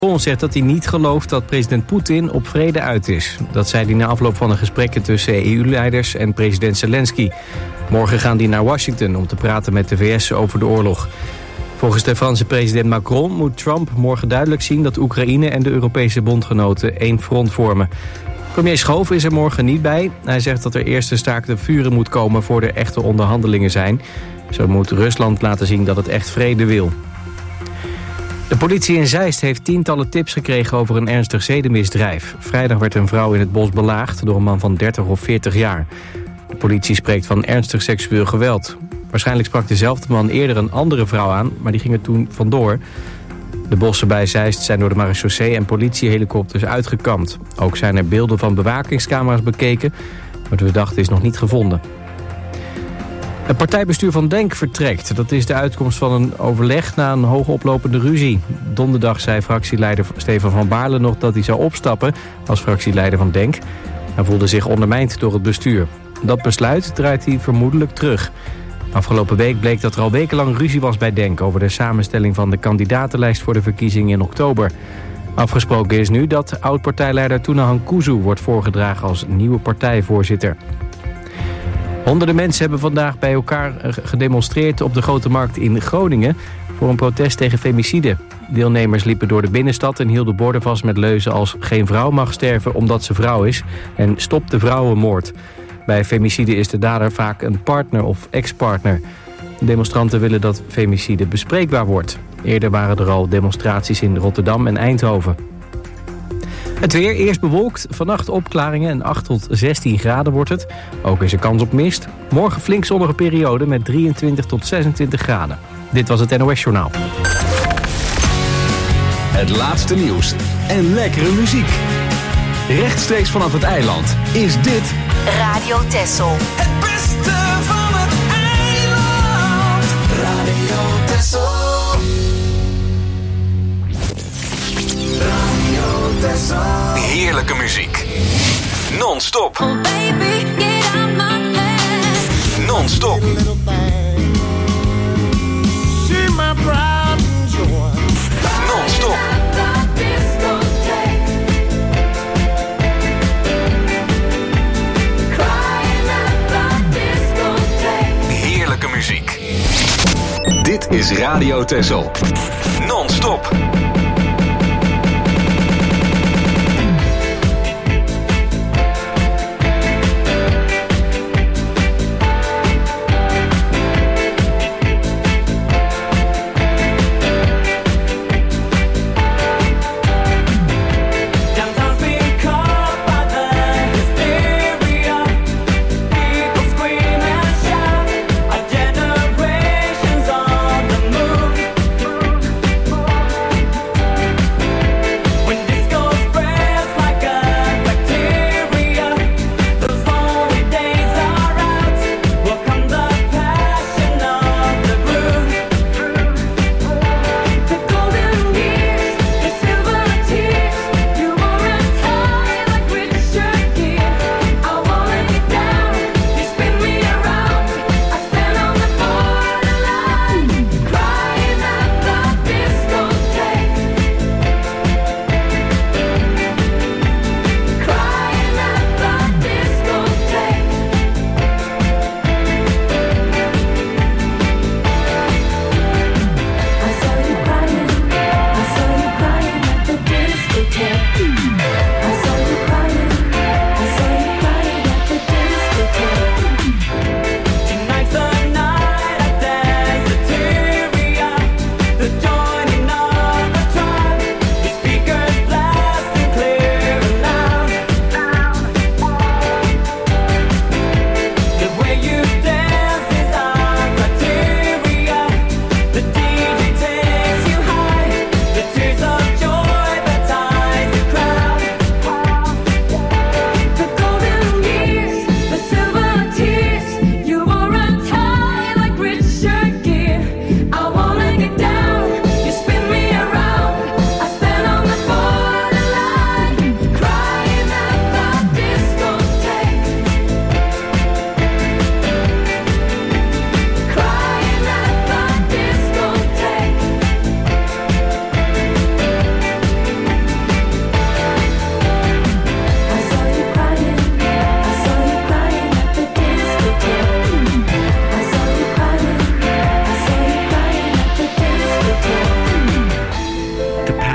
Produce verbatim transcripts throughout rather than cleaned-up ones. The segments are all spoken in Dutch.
Macron zegt dat hij niet gelooft dat president Poetin op vrede uit is. Dat zei hij na afloop van de gesprekken tussen E U-leiders en president Zelensky. Morgen gaan die naar Washington om te praten met de V S over de oorlog. Volgens de Franse president Macron moet Trump morgen duidelijk zien dat Oekraïne en de Europese bondgenoten één front vormen. Premier Schoof is er morgen niet bij. Hij zegt dat er eerst een staakt het vuren moet komen voor er echte onderhandelingen zijn. Zo moet Rusland laten zien dat het echt vrede wil. De politie in Zeist heeft tientallen tips gekregen over een ernstig zedenmisdrijf. Vrijdag werd een vrouw in het bos belaagd door een man van dertig of veertig jaar. De politie spreekt van ernstig seksueel geweld. Waarschijnlijk sprak dezelfde man eerder een andere vrouw aan, maar die ging er toen vandoor. De bossen bij Zeist zijn door de marechaussee en politiehelikopters uitgekampt. Ook zijn er beelden van bewakingscamera's bekeken, maar de verdachte is nog niet gevonden. Het partijbestuur van Denk vertrekt. Dat is de uitkomst van een overleg na een hoogoplopende ruzie. Donderdag zei fractieleider Stefan van Baarle nog dat hij zou opstappen als fractieleider van Denk. Hij voelde zich ondermijnd door het bestuur. Dat besluit draait hij vermoedelijk terug. Afgelopen week bleek dat er al wekenlang ruzie was bij Denk over de samenstelling van de kandidatenlijst voor de verkiezingen in oktober. Afgesproken is nu dat oud-partijleider Tounahan Kuzu wordt voorgedragen als nieuwe partijvoorzitter. Honderden mensen hebben vandaag bij elkaar gedemonstreerd op de Grote Markt in Groningen voor een protest tegen femicide. Deelnemers liepen door de binnenstad en hielden borden vast met leuzen als geen vrouw mag sterven omdat ze vrouw is en stop de vrouwenmoord. Bij femicide is de dader vaak een partner of ex-partner. De demonstranten willen dat femicide bespreekbaar wordt. Eerder waren er al demonstraties in Rotterdam en Eindhoven. Het weer, eerst bewolkt, vannacht opklaringen en acht tot zestien graden wordt het. Ook is er kans op mist. Morgen flink zonnige periode met drieëntwintig tot zesentwintig graden. Dit was het N O S-journaal. Het laatste nieuws en lekkere muziek. Rechtstreeks vanaf het eiland is dit Radio Texel. Het beste van het eiland. Radio Texel. Radio Texel. heerlijke muziek. Non-stop. Oh baby, get out my head. Non-stop. Non-stop. Heerlijke muziek. Dit is Radio Texel. Non-stop.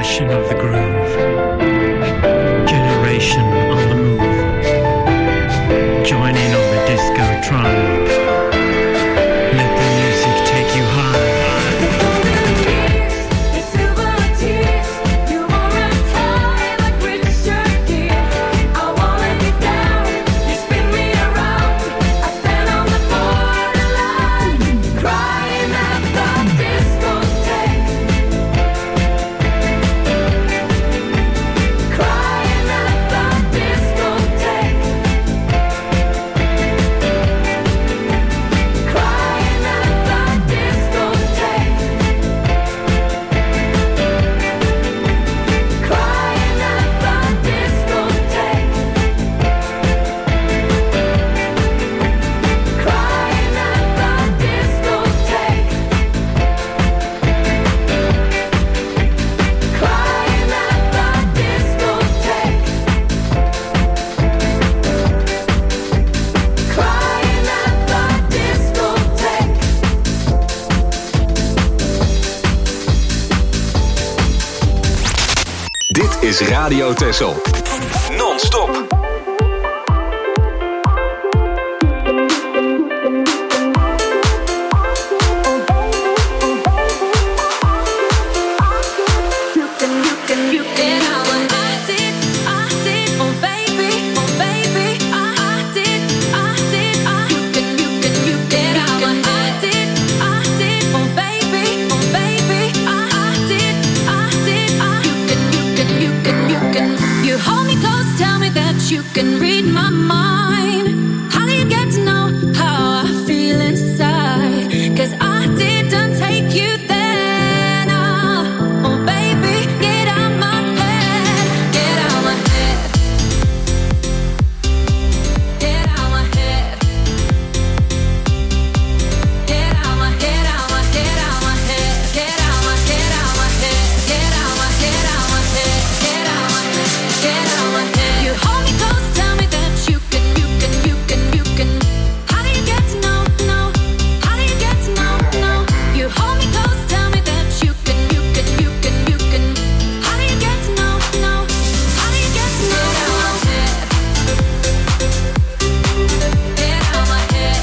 passion of the groove. Generation on the move. Join in on the disco tribe. Let the music take you high. Is Radio Texel. Non-stop. You can read my mind. How do you get to know how I feel inside? 'Cause I didn't take you there. No. Oh baby, get out my head. Get out my head. Get out my head. Get out my get out my get out my head. Get out my get out my head. Get out my get out my head. Get out my get out my head. You hold me close, tell me that you can, you can, you can, you can. How do you get to know, know? How do you get to know, know? You hold me close, tell me that you can, you can, you can, you can. How do you get to know, know? How do you get to know? Get out my head.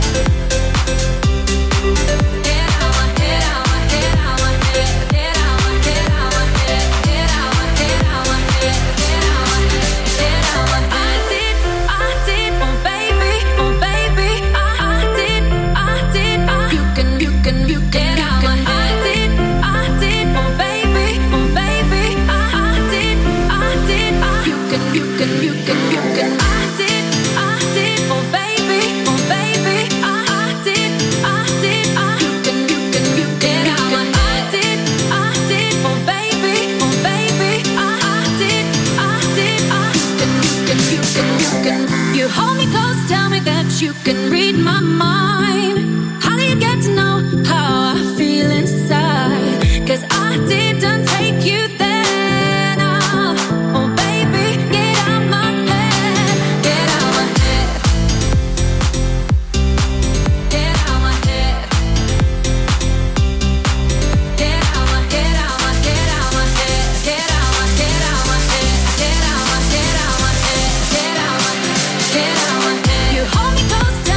Get out my head, out my head, out my head. Get out my head, out my head. Get out my head, out my head. Get out my head, get out my head. I did, I did, oh baby, oh baby. I, I did, I did, I. You can, you can, you can. Get out my head. I did, I did, oh baby, oh baby. I, I did, I did, I. You can, you can, you can, you can. I did, I did, oh baby, oh baby. I, I did, I did, I. You can, you can, you can. Get out my head. I did, I did, oh baby, oh baby. I, I did, I did, I. You can, you can, you can. You hold me close, tell me that you can read my mind. How do you get to know how I feel inside? 'Cause I didn't take you there. No. Oh baby, get out my head. Get out my head. Get out my head. Get out my get out my get out my head. Get out my get out my head. Get out my get out my head. Get out my get out my head. You hold me close, tell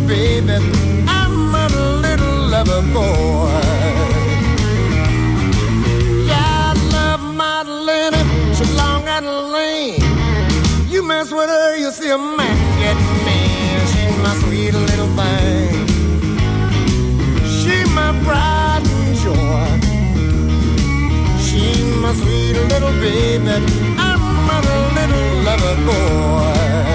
baby, I'm a little lover boy. Yeah, I love Madeline, she's long and lean. You mess with her, you'll see a man get mean. She's my sweet little thing. She's my pride and joy. She's my sweet little baby. I'm a little lover boy.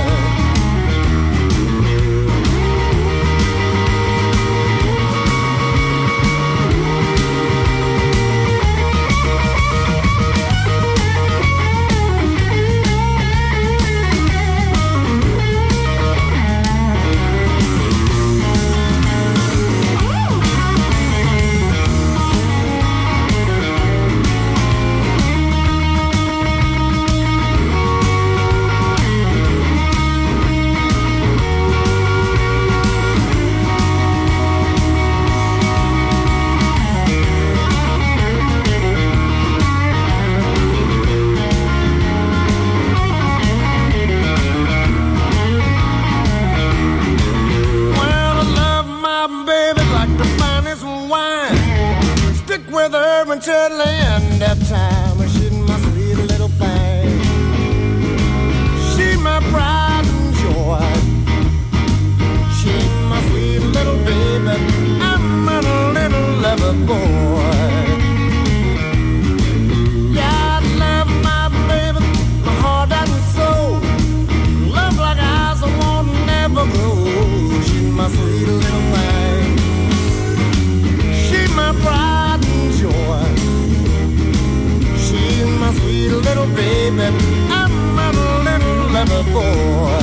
Until the end of time, she's my sweet little thing. She's my pride and joy. She's my sweet little baby. I'm a little lover boy. Yeah, I love my baby, my heart and soul. Love like eyes I won't never grow. She's my sweet little thing. She's my pride and joy. She's my sweet little baby. I'm a little lover boy.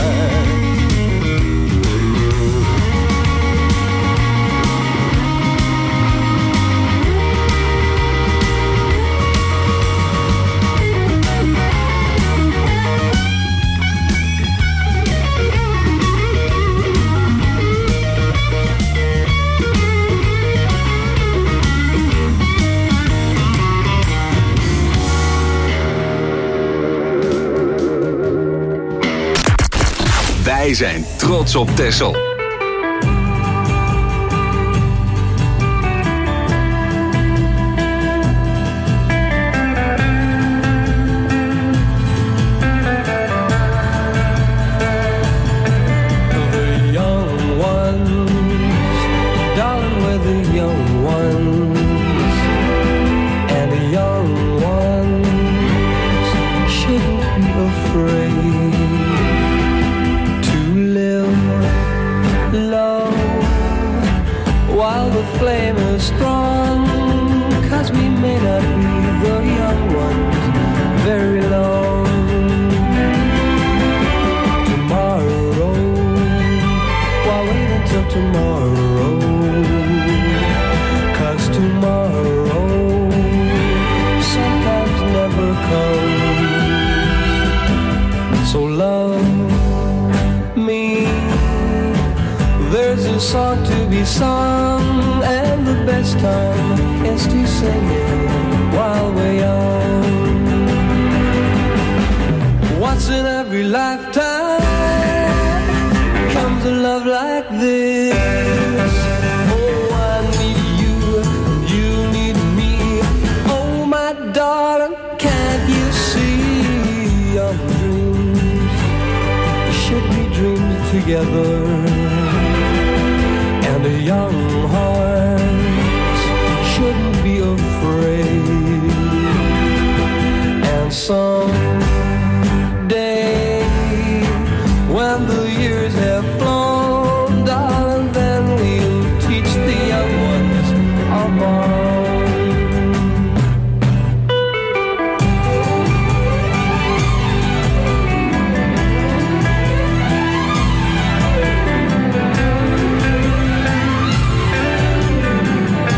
Wij zijn trots op Texel.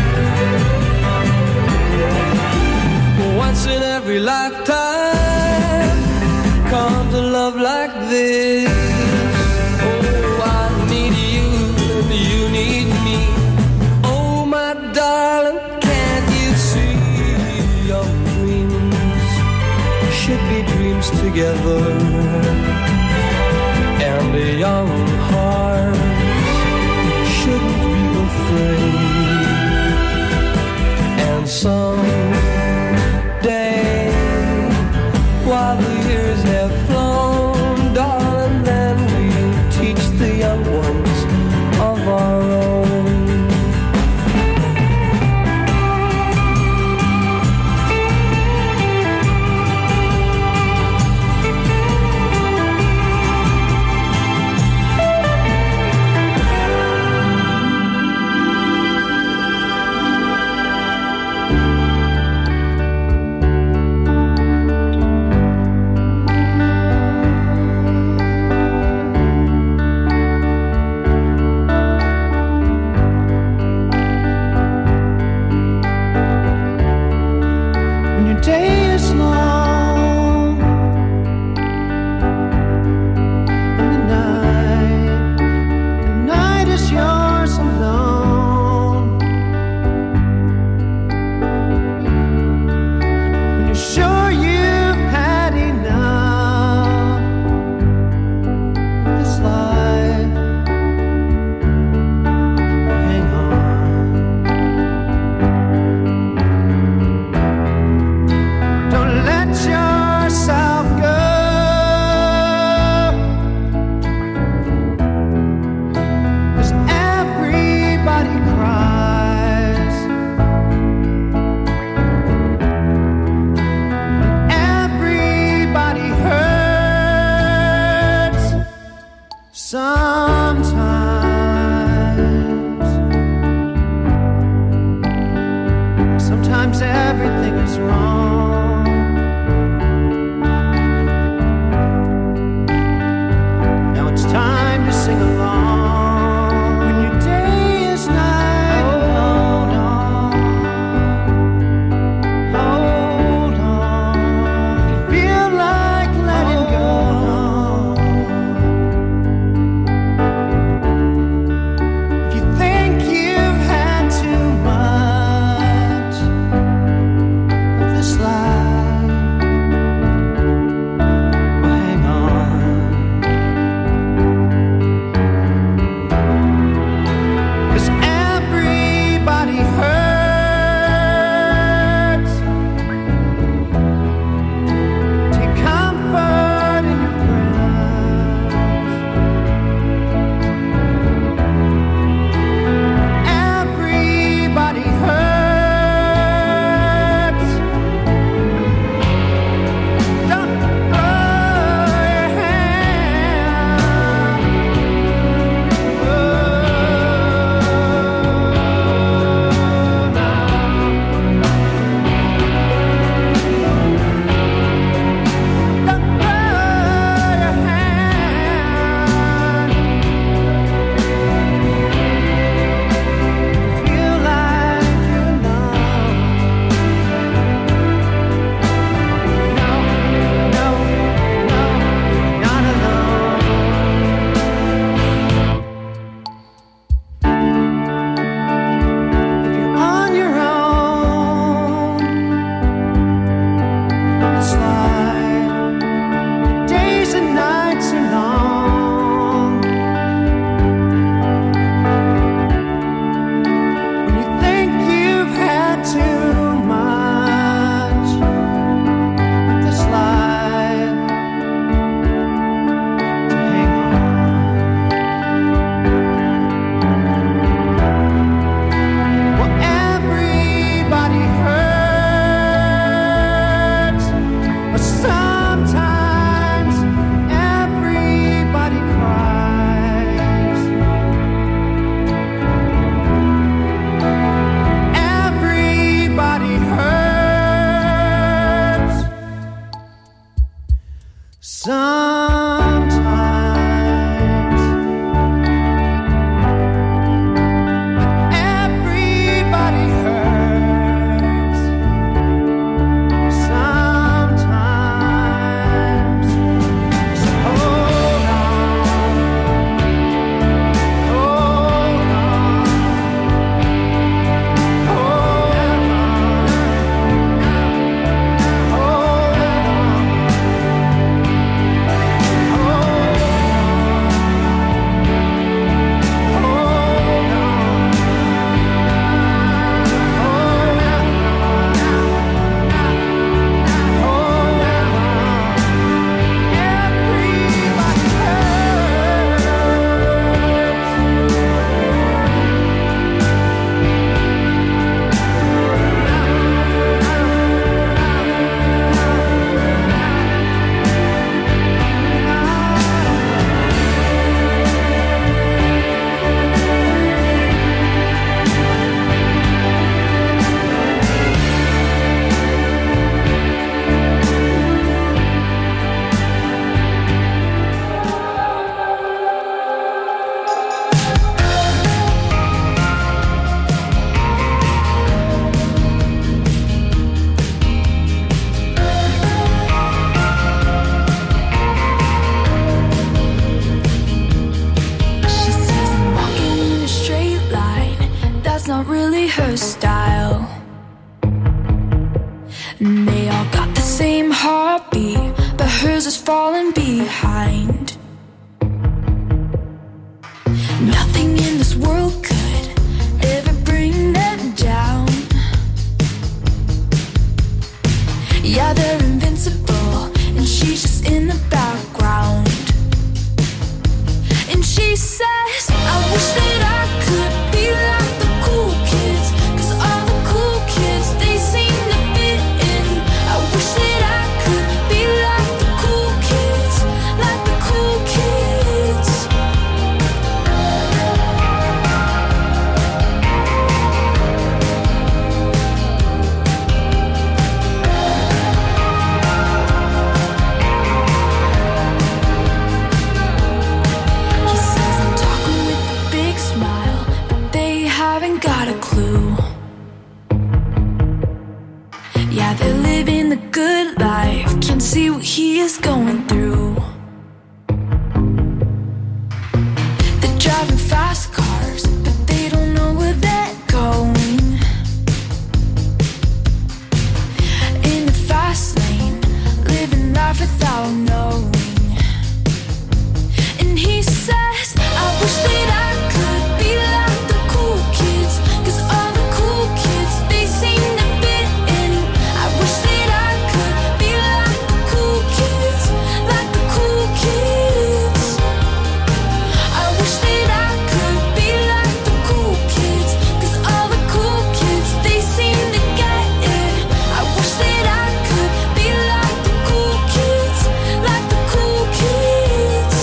Once in every lifetime her style. And they all got the same heartbeat, but hers is falling behind. Nothing in this world could ever bring them down. Yeah, they're invincible, and she's just in the background. And she says, I wish that I could be like the cool kids, 'cause all the cool kids, they seem to fit in. I wish that I could be like the cool kids, like the cool kids. He says I'm talking with a big smile, but they haven't got a clue. Yeah, they're living the good life, can't see what he is going through. They're driving fast cars, but they don't know where they're going. In the fast lane, living life without knowing. And he says, I wish that I could be like the cool kids, 'cause all the cool kids, they seem to fit in. I wish that I could be like the cool kids, like the cool kids. I wish that I could be like the cool kids, 'cause all the cool kids, they seem to get it. I wish that I could be like the cool kids, like the cool kids.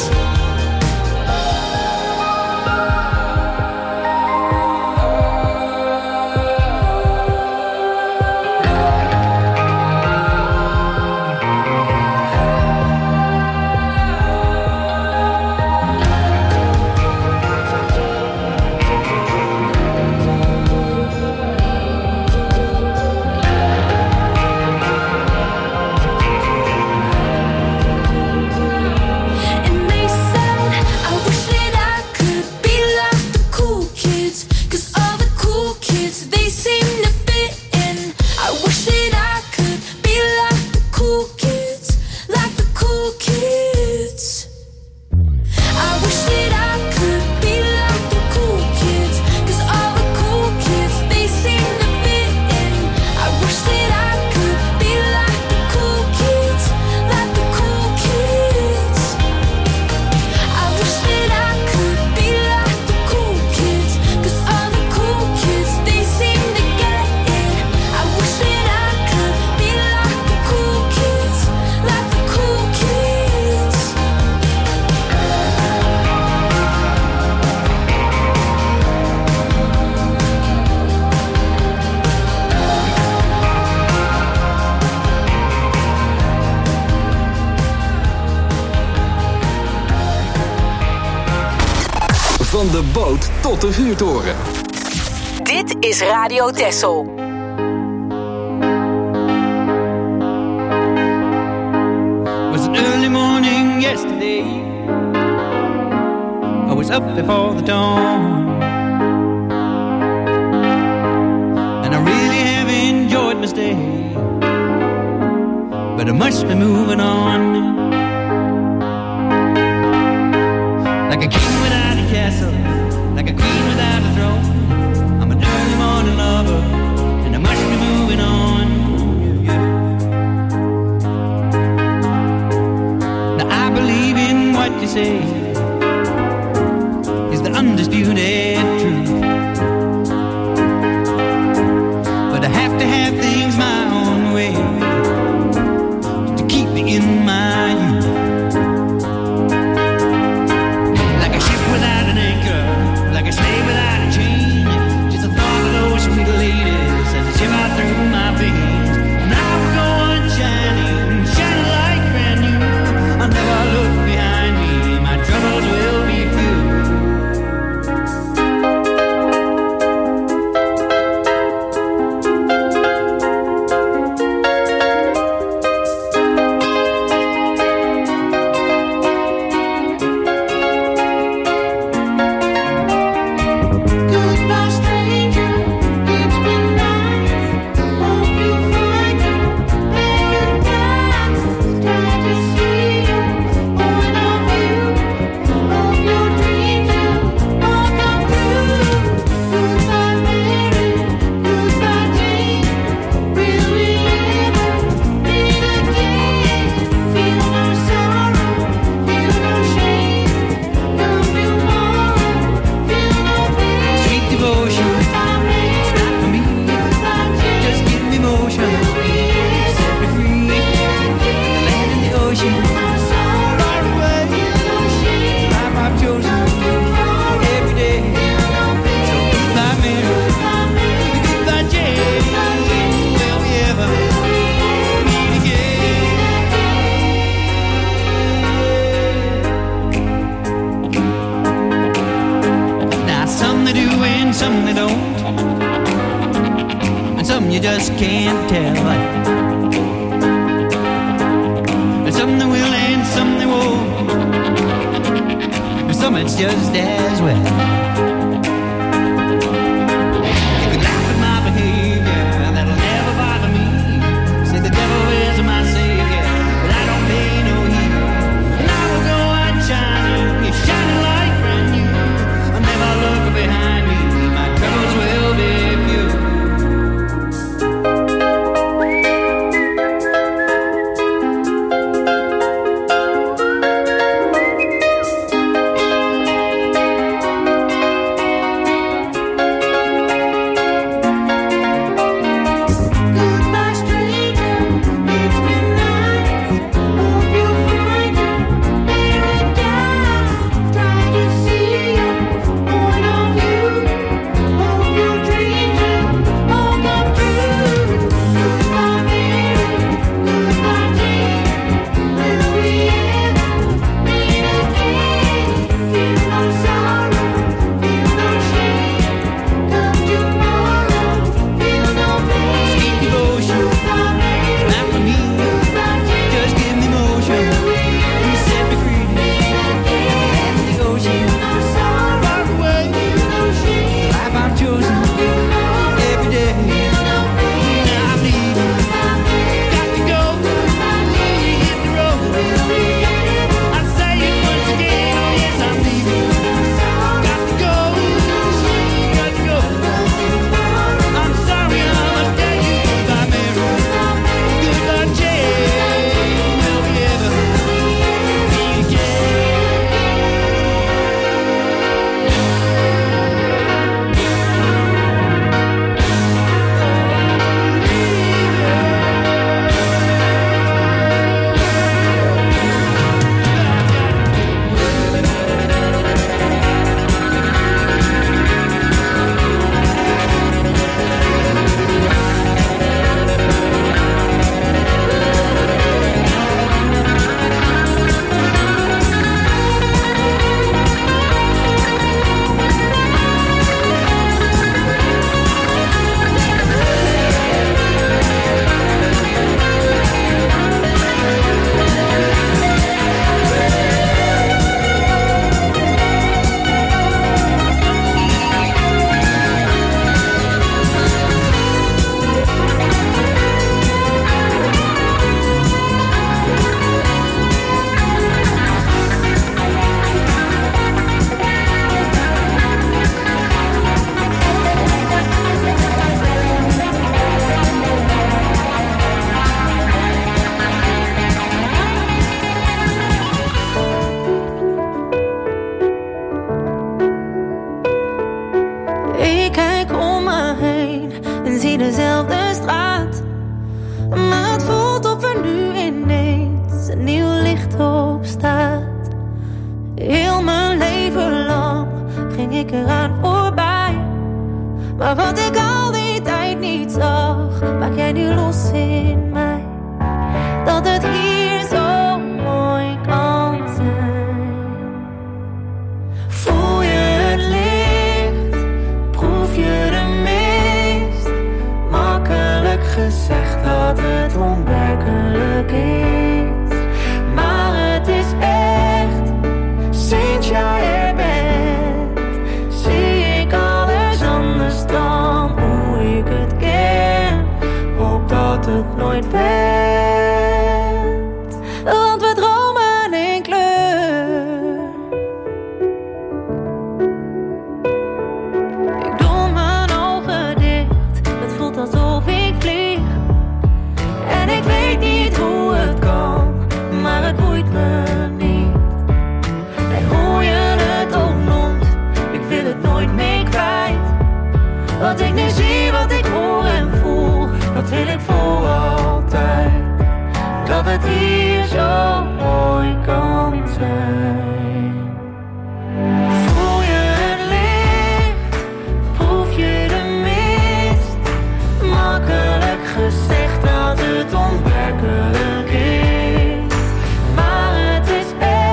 And they said, I wish that I could be like the cool kids, 'cause all the cool kids, they seem to fit in. I wish that I could be like the cool kids, like the cool kids. I wish that I could be like the cool kids, 'cause all the cool kids, they seem to fit in. I wish that I could be like the cool kids, like the cool kids. I wish that I could be like the cool kids, 'cause all the cool kids, they seem to get it. I wish that I could be like the cool kids, like the cool kids. Van de boot tot de vuurtoren. Dit is Radio Texel. Was an early morning yesterday. I was up before the dawn, and I really have enjoyed my stay, but I must be moving on. Like a king without a castle, like a queen without a throne. I'm an early morning lover, and I must be moving on. Yeah, yeah. Now I believe in what you say is the undisputed truth, but I have to have things my own way to keep me in my some they don't, and some you just can't tell. And some they will and some they won't, and some it's just as well. You can laugh at my behavior, that'll never bother me. Say the devil is my savior, but I don't pay no heed. And I will go out shining, you're shining like brand new. I'll never look behind me, my troubles will be few.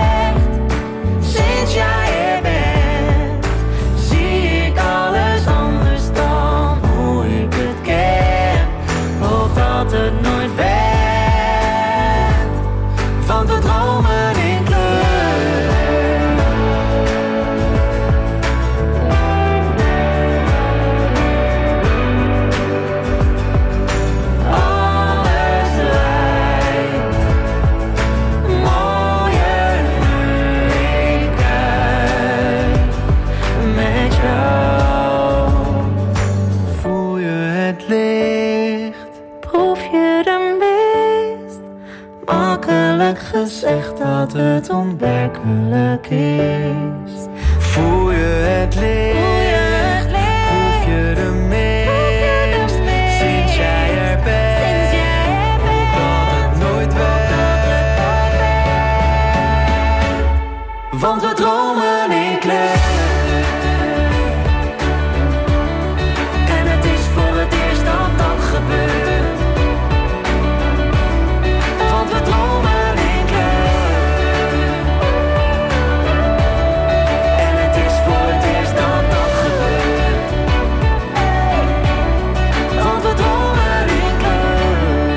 Sinds jij er bent, zie ik alles anders. dat het onwerkelijk is. Voel je het licht, proef je de mist, sinds jij er bent, dat het nooit weg. Want we dromen in kleur. En het is voor het eerst dat dat gebeurt. Want we dromen in kleur. En het is voor het eerst dat dat gebeurt. Want we dromen in kleur.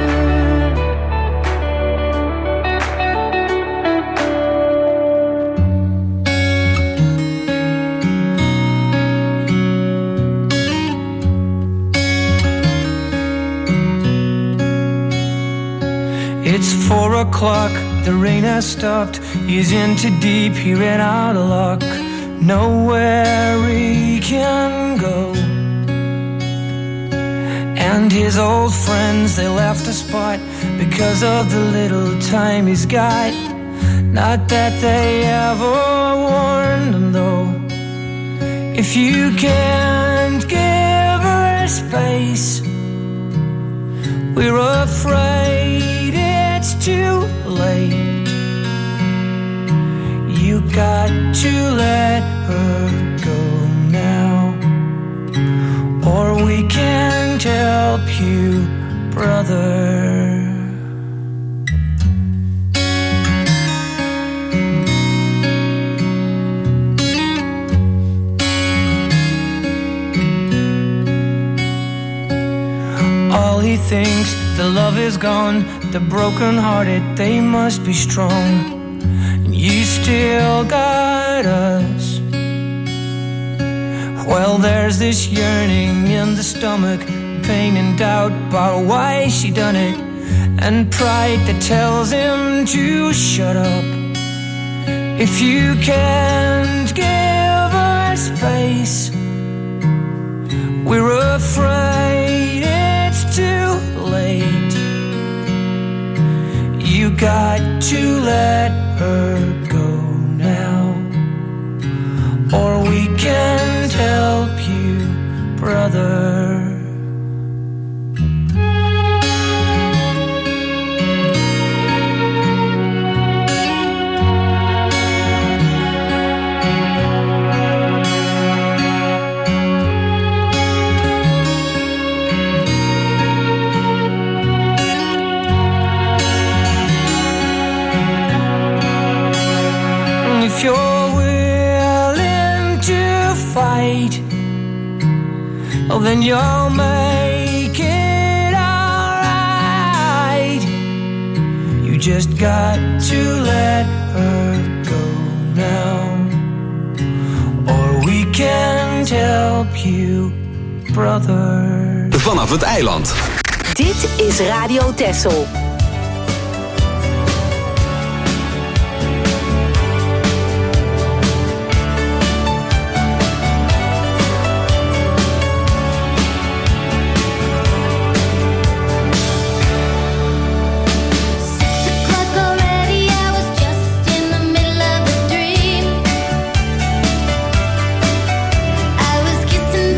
It's four o'clock, the rain has stopped. He's in too deep, he ran out of luck. Nowhere he can go. And his old friends, they left the spot because of the little time he's got. Not that they ever warned him though. If you can't give her space, we're afraid it's too late. You got to let her go now, or we can't help you, brother. All he thinks, the love is gone. The broken-hearted, they must be strong. And you still got us. Well, there's this yearning in the stomach, pain and doubt about why she done it, and pride that tells him to shut up. If you can't give her space, we're afraid it's too late. You got to let her go now, or we can't help you, brother. If you're willing to fight, well then you'll make it alright. You just got to let her go now, or we can't help you, brother. Vanaf het eiland. Dit is Radio Texel.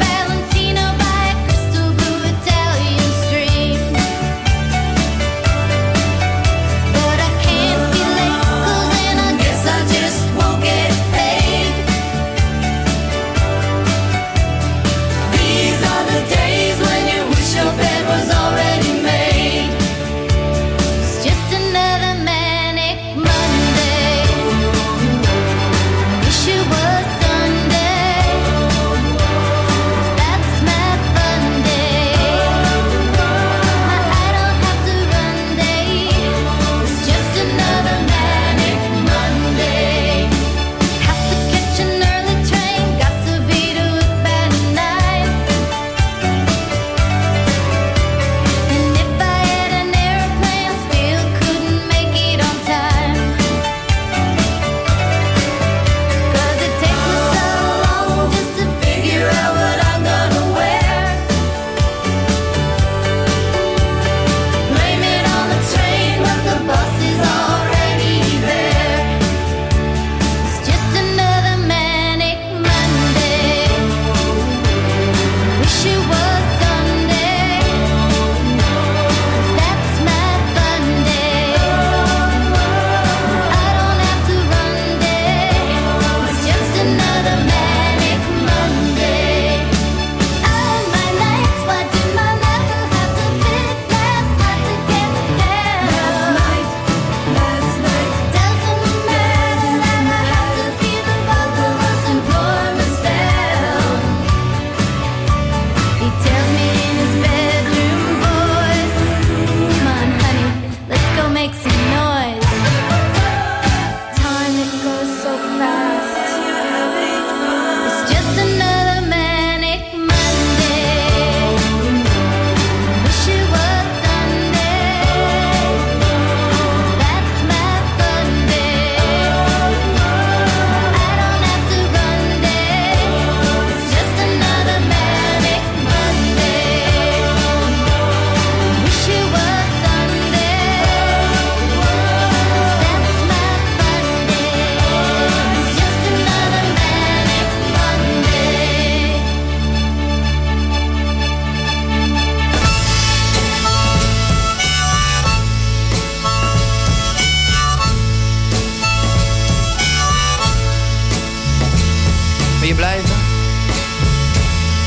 Valentino by a crystal blue Italian stream.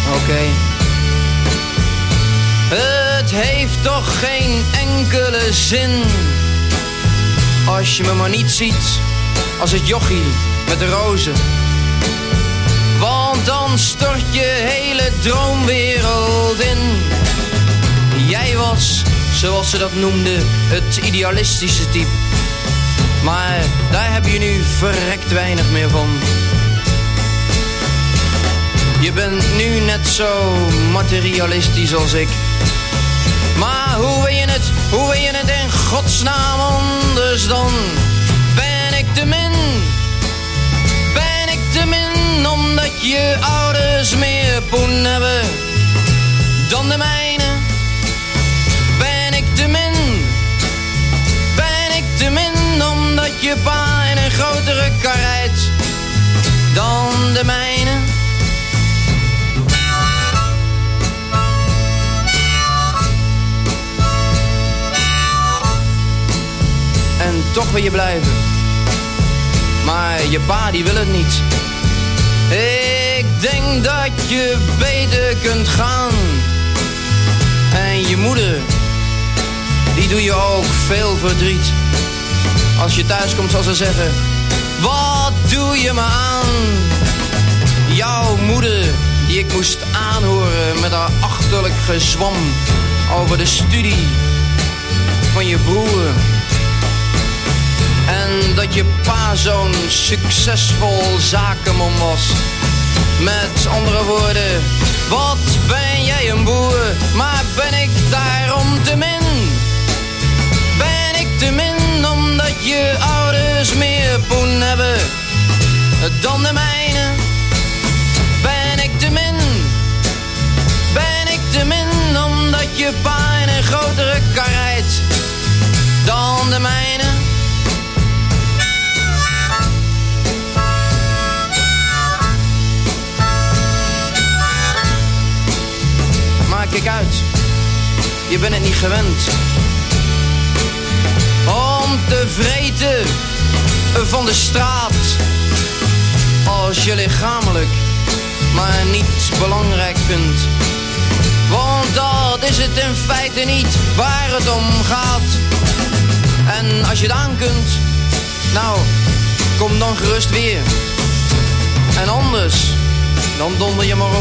Oké. Okay. Het heeft toch geen enkele zin als je me maar niet ziet als het jochie met de rozen. Want dan stort je hele droomwereld in. Jij was, zoals ze dat noemden, het idealistische type. Maar daar heb je nu verrekt weinig meer van. Je bent nu net zo materialistisch als ik. Maar hoe wil je het, hoe wil je het in godsnaam anders dan? Ben ik te min? Ben ik te min omdat je ouders meer poen hebben dan de mijne? Ben ik te min? Ben ik te min omdat je pa in een grotere kar rijdt dan de mijne? En toch wil je blijven. Maar je pa die wil het niet. Ik denk dat je beter kunt gaan. En je moeder, die doe je ook veel verdriet. Als je thuis komt zal ze zeggen: wat doe je me aan? Jouw moeder, die ik moest aanhoren met haar achterlijk gezwam over de studie van je broer. En dat je pa zo'n succesvol zakenman was. Met andere woorden, wat ben jij een boer, maar ben ik daarom te min? Ben ik te min omdat je ouders meer poen hebben dan de mijne? Ben ik te min? Ben ik te min omdat je pa in een grotere kar rijdt dan de mijne? Kijk uit, je bent het niet gewend om te vreten van de straat als je lichamelijk maar niet belangrijk vindt. Want dat is het in feite niet waar het om gaat. En als je het aan kunt, nou, kom dan gerust weer. En anders, dan donder je maar op.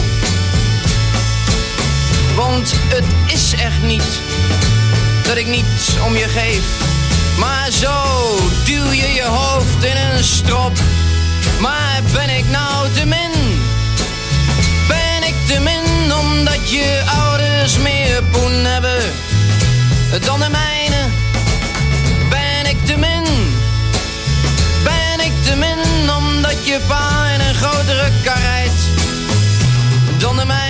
Want het is echt niet dat ik niet om je geef. Maar zo duw je je hoofd in een strop. Maar ben ik nou te min? Ben ik te min omdat je ouders meer poen hebben dan de mijne? Ben ik te min? Ben ik te min omdat je pa in een grotere kar rijdt dan de mijne?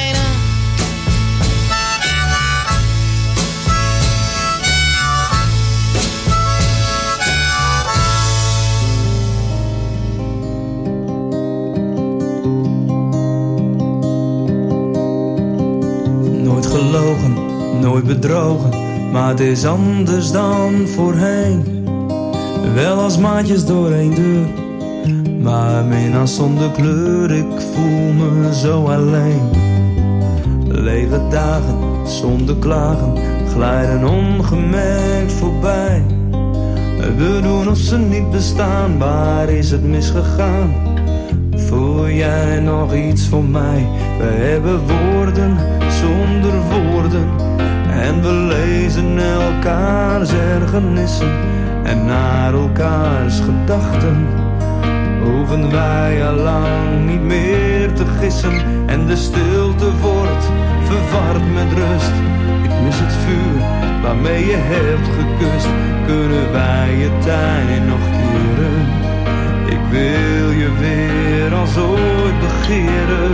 Nooit bedrogen, maar het is anders dan voorheen. Wel als maatjes door één deur, maar minnaars zonder kleur. Ik voel me zo alleen. Lege dagen zonder klagen glijden ongemerkt voorbij. We doen of ze niet bestaan, waar is het misgegaan? Voel jij nog iets voor mij? We hebben woorden zonder woorden. En we lezen elkaars ergernissen en naar elkaars gedachten. Hoeven wij al lang niet meer te gissen. En de stilte wordt verward met rust. Ik mis het vuur waarmee je hebt gekust. Kunnen wij je tijd nog keren? Ik wil je weer als ooit begeren.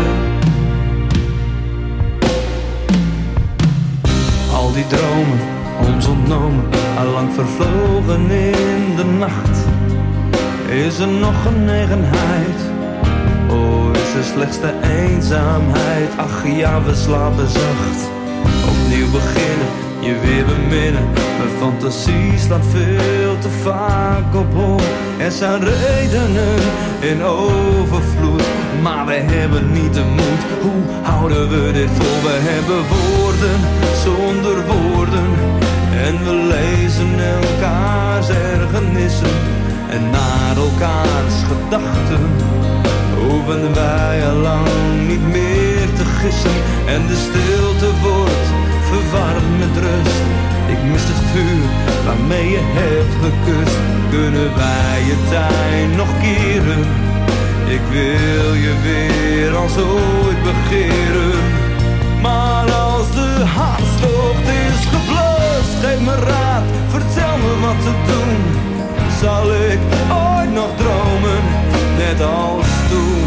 Al die dromen, ons ontnomen, allang vervlogen in de nacht. Is er nog genegenheid? Oh, is er slechts de eenzaamheid? Ach ja, we slapen zacht. Opnieuw beginnen, je weer beminnen. Mijn fantasie slaat veel te vaak op hol. Er zijn redenen in overvloed, maar we hebben niet de moed. Hoe houden we dit vol? We hebben woorden zonder woorden. En we lezen elkaars ergernissen en naar elkaars gedachten. Hoeven wij al lang niet meer te gissen. En de stilte wordt verwarmd met rust. Ik mis het vuur waarmee je hebt gekust. Kunnen wij je tuin nog keren? Ik wil je weer als ooit begeren. Maar als de hartstocht is geblust, geef me raad, vertel me wat te doen. Zal ik ooit nog dromen, net als toen?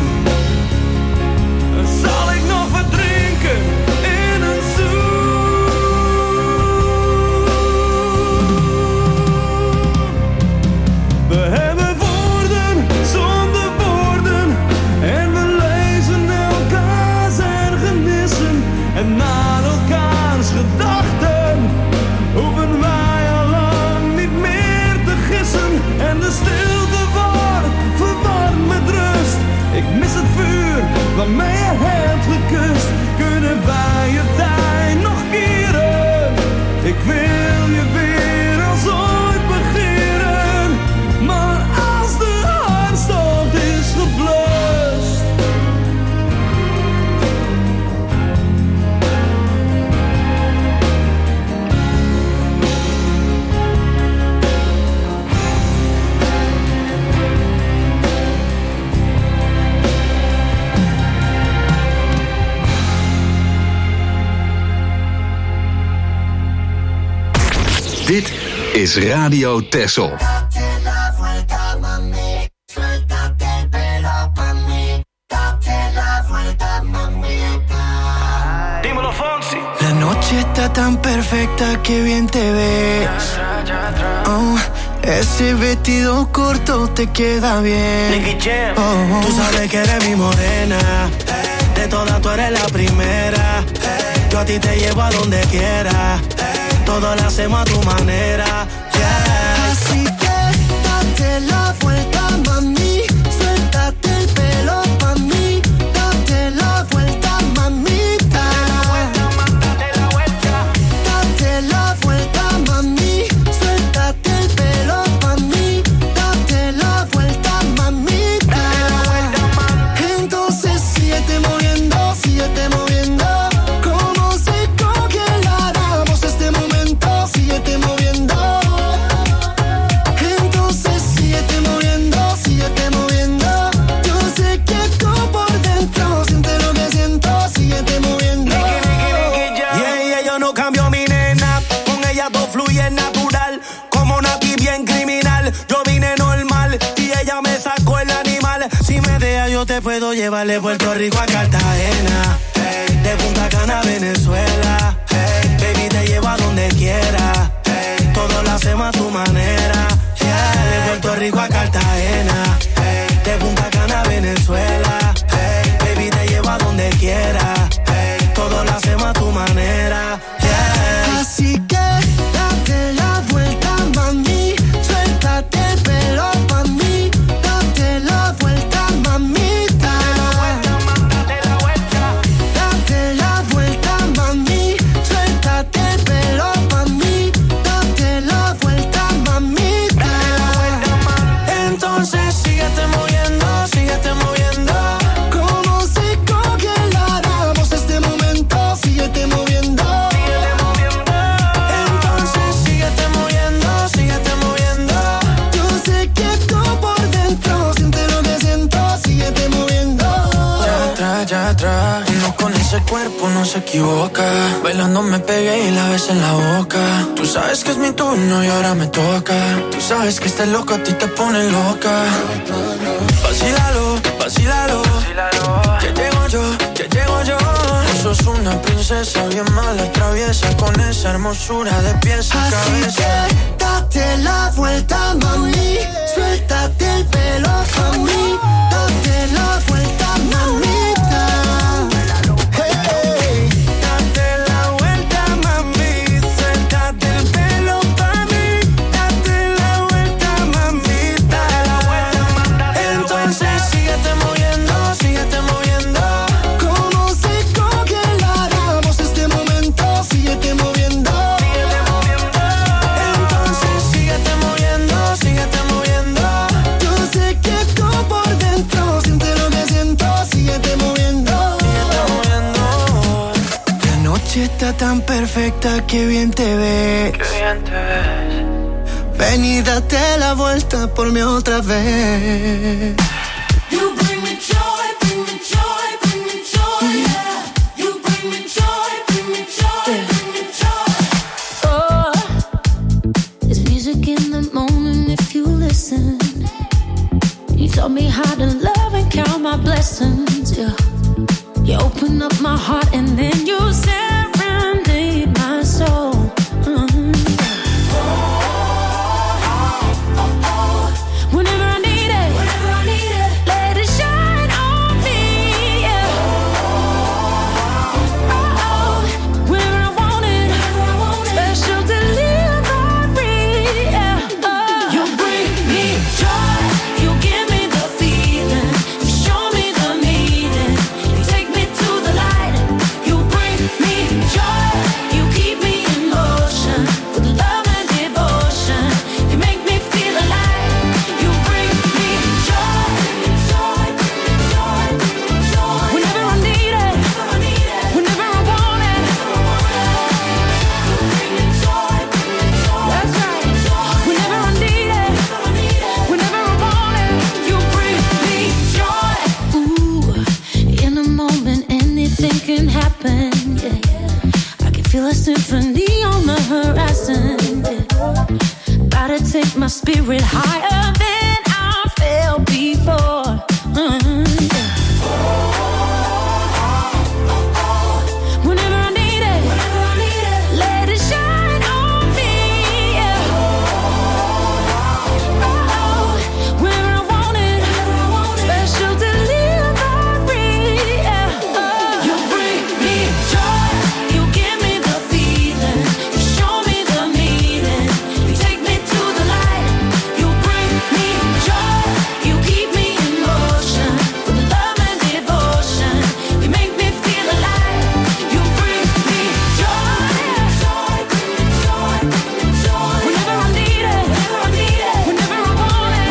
Zal ik nog verdrinken in een zoen? We hebben woorden zonder woorden. En we lezen elkaars ergernissen en naar elkaars gedachten. Hoeven wij al lang niet meer te gissen. En de stilte wordt verwarmd met rust. Ik mis het vuur waarmee je hebt gekust. Kunnen wij je tijd nog keren? Ik wil je weer als ooit begeren. Maar als de hartstocht is geblust. Dit is Radio Texel. La noche está tan perfecta que bien te ves. Oh, ese vestido corto te queda bien. Oh, tú sabes que eres mi morena. De todas tú eres la primera. Yo a ti te llevo a donde quiera. Todo lo hacemos a tu manera. Yeah. Así que date la vuelta, mami. Suéltate el pelo pa' mí. Date la vuelta, mamita. Date la vuelta, date la vuelta, mami. Suéltate el pelo pa' mí. Date la vuelta, mamita. Entonces síguete moviendo, síguete moviendo. Como se congelará este momento, síguete moviendo. Entonces síguete moviendo, síguete moviendo. Yo sé que tú por dentro sientes lo que siento, síguete moviendo. Yeah, yeah, yo no cambio mi nena. Con ella todo fluye natural. Como Nati bien criminal. Yo vine normal y ella me sacó el animal. Si me deja yo te puedo llevar de Puerto Rico a Cartagena. Hey, de Punta Cana a Venezuela. Baby, te llevo a donde quiera. Hey, todo lo hacemos a tu manera. Yeah. De Puerto Rico a Cartagena. Hey, de Punta Cana a Venezuela. Hey, baby, te llevo a donde quiera. Hey, todo lo hacemos a tu manera. Yeah. Así que date la vuelta, mami. Suéltate el pelo pa' mí. Date la vuelta, mamita. Date la vuelta, date la vuelta, mami. Suéltate el pelo pa' mí. Date la vuelta, mamita. Entonces síguete moviendo, síguete moviendo. Como se congelará este momento, síguete moviendo. Entonces síguete moviendo, síguete moviendo. Yo sé que tú por dentro sientes lo que siento, síguete moviendo. Ya atrás, ya atrás. Uno con ese cuerpo no se equivoca. Bailando me pegué y la besé en la boca. Tú sabes que es mi turno y ahora me toca. Tú sabes que este loco a ti te pone loca. Vacílalo, vacílalo. Que llego yo, que llego yo. Tú sos una princesa bien mala, traviesa. Con esa hermosura de pies a cabeza. Así que date la vuelta, mami. Suéltate el pelo pa' mí. Date la vuelta, mamita. Hey, date la vuelta, mami. Suéltate el pelo pa' mí. Date la vuelta, mamita. Entonces síguete moviendo, síguete moviendo. Si está tan perfecta, qué bien te ves. Qué bien te ves. Ven y date la vuelta por mí otra vez. You bring me joy, bring me joy, bring me joy, yeah. You bring me joy, bring me joy, bring me joy. Oh, there's music in the morning if you listen. You taught me how to love and count my blessings, yeah. You open up my heart and then you serenade my soul. Mm-hmm. Oh, oh, oh, oh. Whenever I need it, Whenever I need it, let it shine on me, yeah. Oh, oh. Whenever I want it, whenever I want it. special delivery, yeah. Oh. You bring me joy, you give me the feeling, you show me the meaning, you take me to the light. You bring me joy, you keep me in motion with love and devotion. You make me feel alive. You bring me joy, joy, joy, joy. Whenever I need it, Whenever I need it, whenever I want it, you bring me joy, bring me joy. that's right. Whenever I need it, whenever I want it, You bring me joy. ooh, in a moment anything can happen, yeah. I can feel a symphony on the horizon, yeah. About to take my spirit higher than I felt before. Mm, yeah. Whenever I need it, Whenever I need it, let it shine on me, yeah. Oh, oh. Whenever I want it, special delivery, yeah. Oh. you bring me joy, you give me the feeling, you show me the meaning, you take me to the light. You bring me joy, you keep me in motion with love and devotion. You make me feel alive. You bring me joy, joy, bring me joy, bring me joy. Whenever I need it, Whenever I need it, whenever I want it,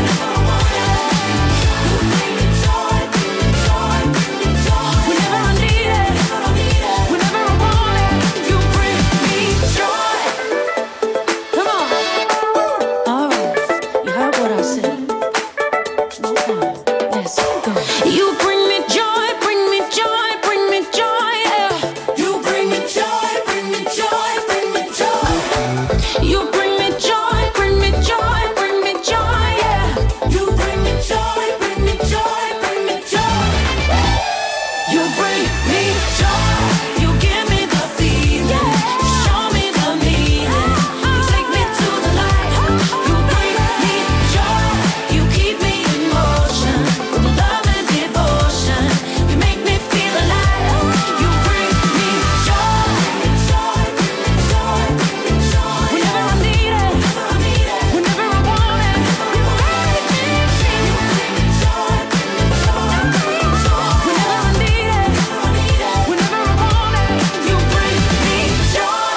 you bring me joy, bring me joy, bring me joy. whenever I need it, whenever I want it, You bring me joy. come on. All right, you heard what I said. One time, let's go. You bring me joy, bring me joy, bring me joy, yeah. You bring me joy, bring me joy, bring me joy. You bring me joy, bring me joy, bring me joy, yeah. You bring me joy, bring me joy, bring me joy. You bring me joy, you give me the feeling, you show me the meaning, you take me to the light. You bring me joy, you keep me in motion with love and devotion. You make me feel alive. You bring me joy, joy, bring me joy, bring me joy. Whenever I need it, whenever I want it, you make me feel. Joy, bring me joy, bring me joy. Whenever I need it, whenever I want it, You bring me joy.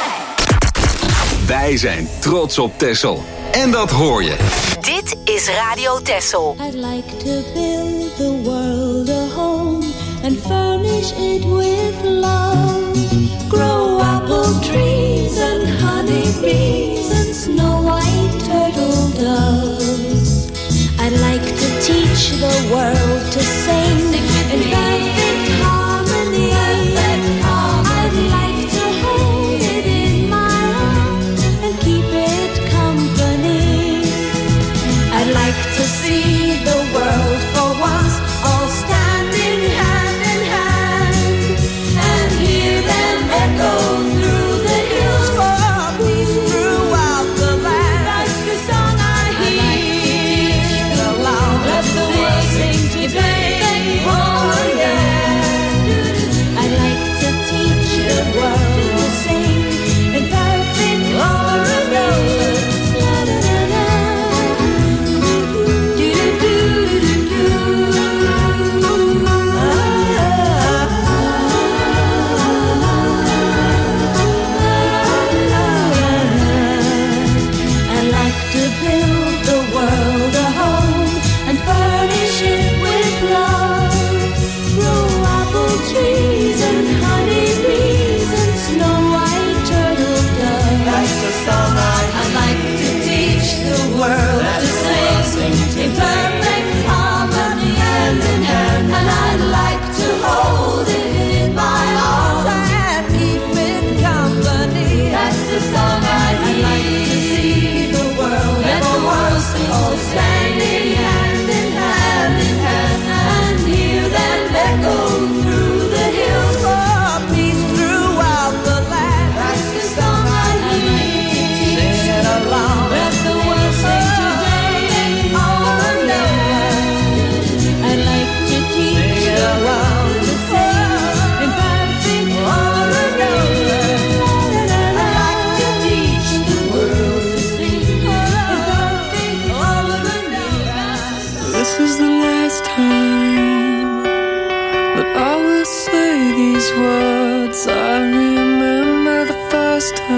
Wij zijn trots op Texel. En dat hoor je. Dit is Radio Texel. I'd like to build the world a home and furnish it with love. Grow apple trees and honey bees and snow white turtle doves. I'd like to teach the world to sing in perfect harmony. I'd like to hold it in my arms and keep it company. I'd like to see the world for once all standing hand in hand and hear these words. I remember the first time